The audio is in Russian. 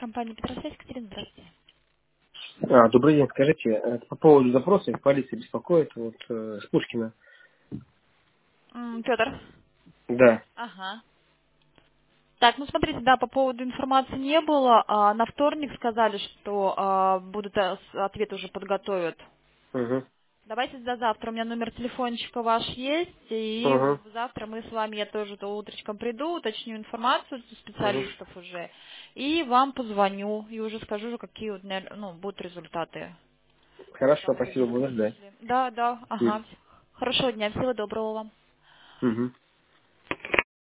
Компания Петросвязь, Катерина, здравствуйте. Добрый день, скажите, по поводу запроса, полиция беспокоит, вот с Пушкина. Петр. Да. Ага. Так, ну смотрите, да, по поводу информации не было. На вторник сказали, что будут ответ уже подготовят. Угу. Давайте до завтра. У меня номер телефончика ваш есть, и Угу. завтра мы с вами, я тоже то утречком приду, уточню информацию у Угу. специалистов уже, и вам позвоню, и уже скажу, какие у меня, будут результаты. Хорошо, Кого спасибо, уже буду ждать. вышли. Да, да, ага. Хорошего дня, всего доброго вам. Угу.